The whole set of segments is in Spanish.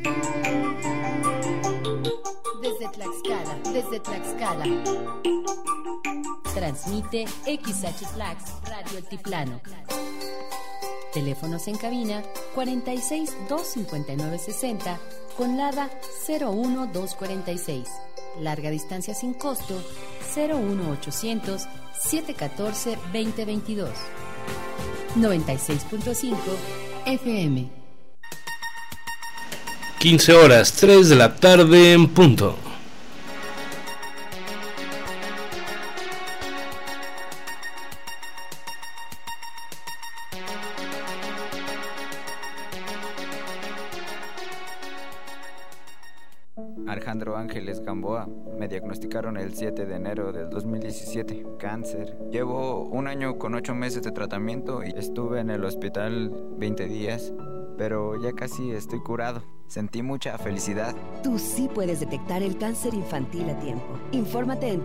Desde Tlaxcala. Transmite XH-Tlax Radio Altiplano. Teléfonos en cabina 46 259 60 con LADA 01246. Larga distancia sin costo 01800 714 2022. 96.5 FM. 15 horas, 3 de la tarde en punto. Alejandro Ángeles Gamboa. Me diagnosticaron el 7 de enero del 2017, cáncer. Llevo 1 año con 8 meses de tratamiento y estuve en el hospital 20 días, pero ya casi estoy curado. Sentí mucha felicidad. Tú sí puedes detectar el cáncer infantil a tiempo. Infórmate en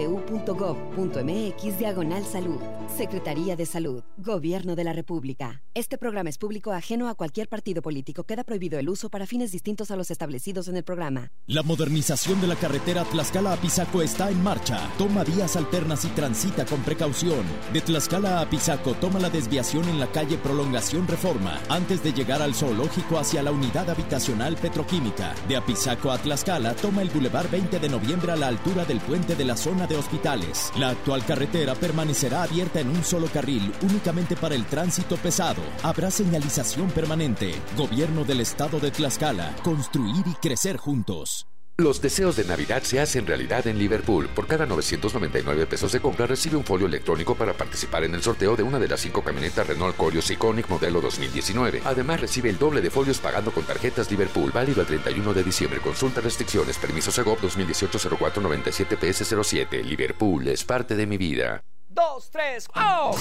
www.gov.mx/salud. Secretaría de Salud. Gobierno de la República. Este programa es público ajeno a cualquier partido político. Queda prohibido el uso para fines distintos a los establecidos en el programa. La modernización de la carretera Tlaxcala a Apizaco está en marcha. Toma vías alternas y transita con precaución. De Tlaxcala a Apizaco, toma la desviación en la calle Prolongación Reforma, antes de llegar al zoológico hacia la unidad habitacional petroquímica. De Apizaco a Tlaxcala, toma el Boulevard 20 de Noviembre a la altura del puente de la zona de hospitales. La actual carretera permanecerá abierta en un solo carril, únicamente para el tránsito pesado. Habrá señalización permanente. Gobierno del Estado de Tlaxcala. Construir y crecer juntos. Los deseos de Navidad se hacen realidad en Liverpool. Por cada 999 pesos de compra recibe un folio electrónico para participar en el sorteo de una de las 5 camionetas Renault Koleos Iconic modelo 2019. Además recibe el doble de folios pagando con tarjetas Liverpool. Válido el 31 de diciembre. Consulta restricciones. Permiso Segov 2018-0497 PS07. Liverpool es parte de mi vida. 2, 3, ¡oh!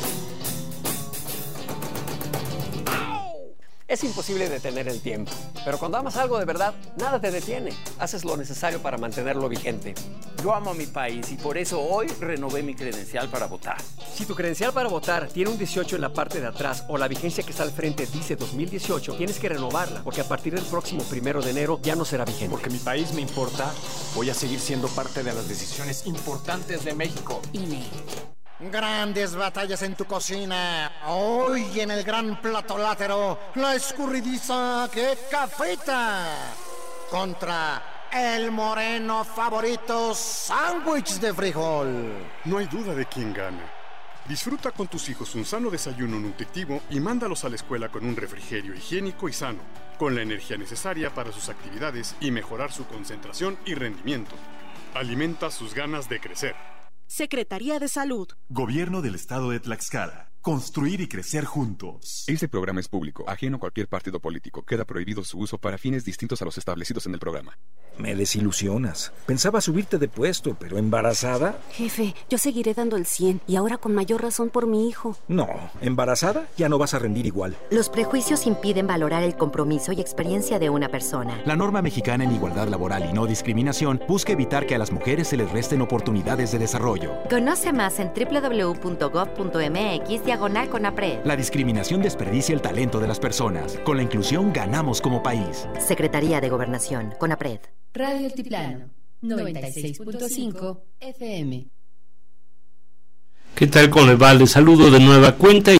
Es imposible detener el tiempo, pero cuando amas algo de verdad, nada te detiene. Haces lo necesario para mantenerlo vigente. Yo amo a mi país y por eso hoy renové mi credencial para votar. Si tu credencial para votar tiene un 18 en la parte de atrás o la vigencia que está al frente dice 2018, tienes que renovarla, porque a partir del próximo 1 de enero ya no será vigente. Porque mi país me importa, voy a seguir siendo parte de las decisiones importantes de México. INE. Grandes batallas en tu cocina. Hoy en el gran plato látero, la escurridiza que cafeta contra el moreno favorito sándwich de frijol. No hay duda de quién gana. Disfruta con tus hijos un sano desayuno nutritivo y mándalos a la escuela con un refrigerio higiénico y sano, con la energía necesaria para sus actividades y mejorar su concentración y rendimiento. Alimenta sus ganas de crecer. Secretaría de Salud. Gobierno del Estado de Tlaxcala. Construir y crecer juntos. Este programa es público, ajeno a cualquier partido político. Queda prohibido su uso para fines distintos a los establecidos en el programa. Me desilusionas. Pensaba subirte de puesto, pero ¿embarazada? Jefe, yo seguiré dando el 100 y ahora con mayor razón por mi hijo. No, embarazada ya no vas a rendir igual. Los prejuicios impiden valorar el compromiso y experiencia de una persona. La norma mexicana en igualdad laboral y no discriminación busca evitar que a las mujeres se les resten oportunidades de desarrollo. Conoce más en www.gov.mx/CONAPRED. La discriminación desperdicia el talento de las personas. Con la inclusión ganamos como país. Secretaría de Gobernación, CONAPRED. Radio Altiplano, 96.5 FM. ¿Qué tal con el vale? Saludo de nueva cuenta.